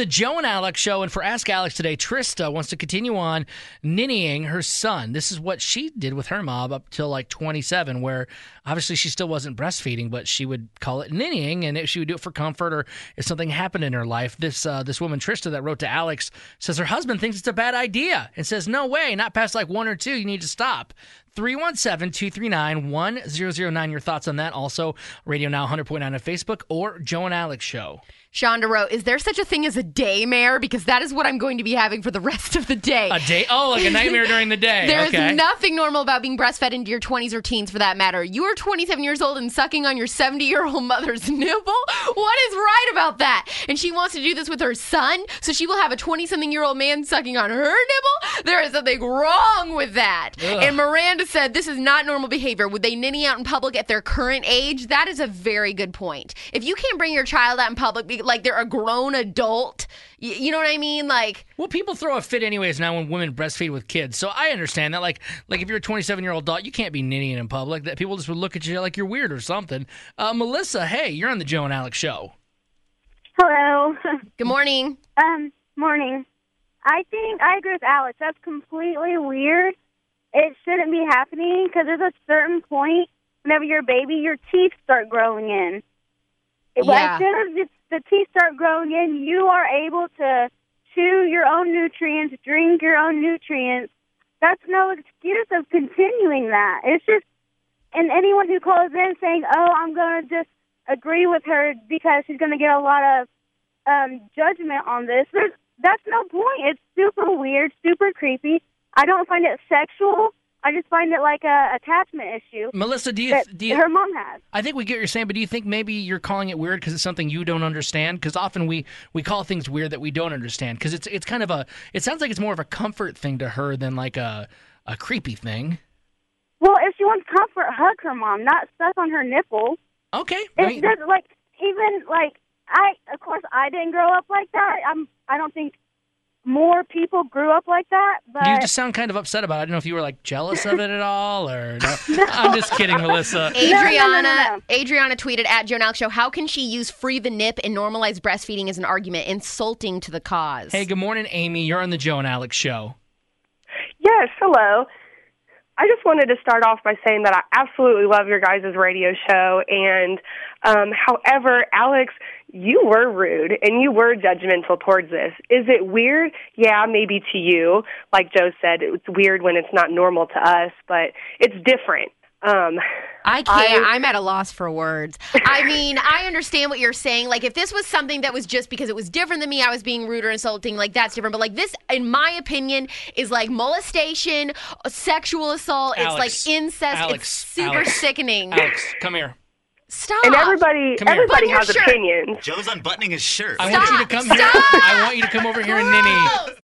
the Joe and Alex Show, and for Ask Alex today, Trista wants to continue on ninnying her son. This is what she did with her mom up till like 27, where obviously she still wasn't breastfeeding, but she would call it ninnying, and she would do it for comfort or if something happened in her life. This woman, Trista, that wrote to Alex, says her husband thinks it's a bad idea and says, no way, not past like 1 or 2, you need to stop. 317-239-1009. Your thoughts on that. Also, Radio Now 100.9 on Facebook or Joe and Alex Show. Shonda wrote, is there such a thing as a daymare? Because that is what I'm going to be having for the rest of the day. A day? Oh, like a nightmare during the day. There is nothing normal about being breastfed into your 20s or teens for that matter. You are 27 years old and sucking on your 70-year-old mother's nipple? What is right about that? And she wants to do this with her son, so she will have a 20-something-year-old man sucking on her nipple? There is something wrong with that. Ugh. And Miranda said, this is not normal behavior. Would they ninny out in public at their current age? That is a very good point. If you can't bring your child out in public, like they're a grown adult, you know what I mean? Like, well, people throw a fit anyways now when women breastfeed with kids, so I understand that. Like if you're a 27-year-old adult, you can't be ninnying in public. That people just would look at you like you're weird or something. Melissa, hey, you're on the Joe and Alex Show. Hello. Good morning. Morning. I think I agree with Alex. That's completely weird. It shouldn't be happening because there's a certain point whenever you're a baby, your teeth start growing in. Yeah. As soon as the teeth start growing in, you are able to chew your own nutrients, drink your own nutrients. That's no excuse of continuing that. It's just, and anyone who calls in saying, oh, I'm going to just agree with her because she's going to get a lot of judgment on this, that's no point. It's super weird, super creepy. I don't find it sexual. I just find it like a attachment issue. Melissa, do you her mom has? I think we get what you're saying, but do you think maybe you're calling it weird because it's something you don't understand? Because often we call things weird that we don't understand. Because it's kind of it sounds like it's more of a comfort thing to her than like a creepy thing. Well, if she wants comfort, hug her mom, not stuff on her nipple. Okay. It's just like of course I didn't grow up like that. I don't think more people grew up like that, but you just sound kind of upset about it. I don't know if you were like jealous of it at all or no. No. I'm just kidding, Melissa. Adriana tweeted at Joe and Alex Show, how can she use free the nip and normalize breastfeeding as an argument, insulting to the cause? Hey, good morning, Amy. You're on the Joe and Alex Show. Yes, hello. I just wanted to start off by saying that I absolutely love your guys' radio show, and however, Alex, you were rude and you were judgmental towards this. Is it weird? Yeah, maybe to you. Like Joe said, it's weird when it's not normal to us, but it's different. I can't. I'm at a loss for words. I mean, I understand what you're saying. Like, if this was something that was just because it was different than me, I was being rude or insulting, like, that's different. But, like, this, in my opinion, is like molestation, sexual assault. Alex, it's like incest. Alex, it's super sickening. Alex, come here. Stop. And everybody has opinions. Joe's unbuttoning his shirt. I want you to come here. I want you to come over here and ninny.